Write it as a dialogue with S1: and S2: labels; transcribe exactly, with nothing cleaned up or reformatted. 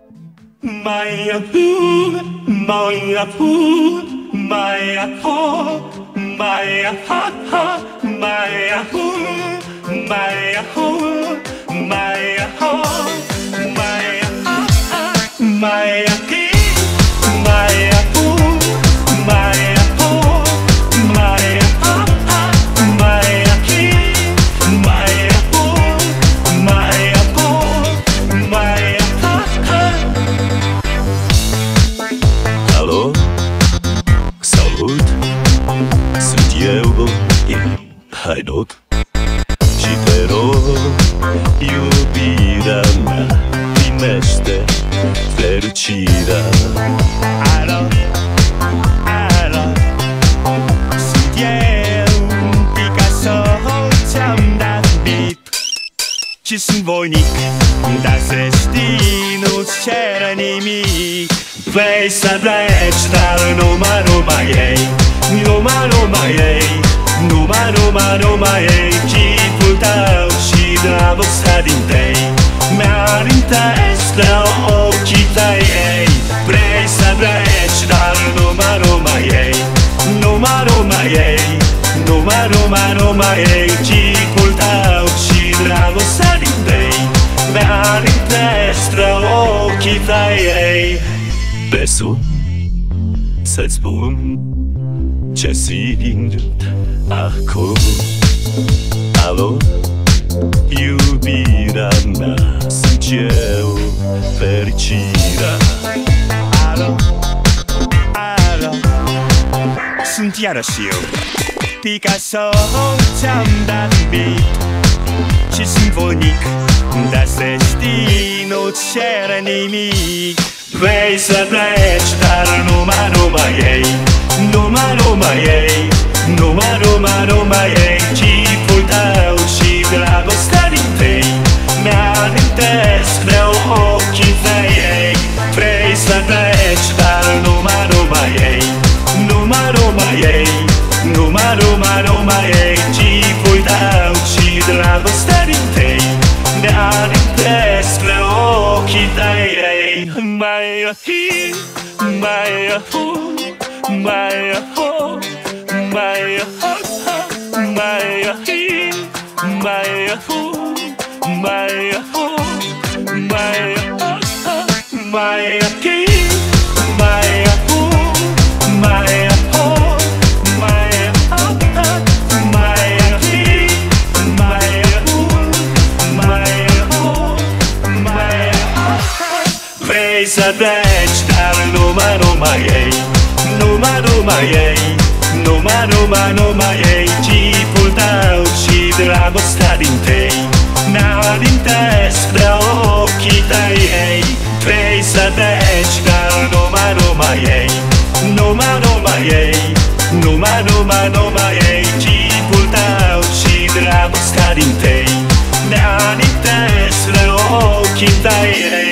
S1: Mai apu, mai apu, mai apu, mai ha ha, mai apu, mai apu, mai ha, mai ha ha, mai aki, mai apu, mai apu, mai ha ha, mai aki, mai apu, mai apu, mai ha ha. Alo, salut, sunt eu, Haidot, și te rog, iubirea mea, primește fericirea. Alo, alo, sunt eu, Picasso, ți-am dat beat și sunt voinic, dar să știi, nu-ți cer nimic. Vrei să pleci, dar numai, numai ei, numai, numai ei, numai, numai, numai ei, chipul tău și dragostea din tei mi-amintesc de ochii tăi, ei. Vrei să pleci, dar numai, numai ei, numai, numai ei, numai, numai, numai ei, chipul tău și dragostea din tei mi-amintesc de ochii tăi, ei. Te sun să-ți spun ce simt acum. Alo, iubirea mea, sunt eu, fericirea. Alo, alo, sunt iarăși eu, Picasso, ți-am dat beat și sunt voinic, dar să știi, nu-ți cer nimic. Vrei să pleci, dar numai, numai ei, numai, numai ei, numai, numai, numai ei, chipul tău și dragostea din tei mi-amintesc de ochii tăi, ei. Vrei să pleci, dar numai, numai ei, numai, numai ei, numai, numai, numai ei, chipul tău și dragostea din tei mi-amintesc de ochii tăi, ei. Mai ahi, mai ahu, mai ahu, mai ha ha, mai ahi, mai ahu, mai ahu, mai ha ha, mai aki, mai ahu, mai ahu, mai ha ha, mai ahi, mai ahu, mai ahu, mai ha ha. Vrei să pleci, dar numai, numai ei, numai, numai ei, numai, numai, numai ei, chipul tău și dragostea din tei mi-amintesc de ochii tăi, ei. Vrei să pleci, dar numai, numai ei, numai, numai ei, numai, numai, numai ei, chipul tău și dragostea din tei mi-amintesc de ochii tăi, ei.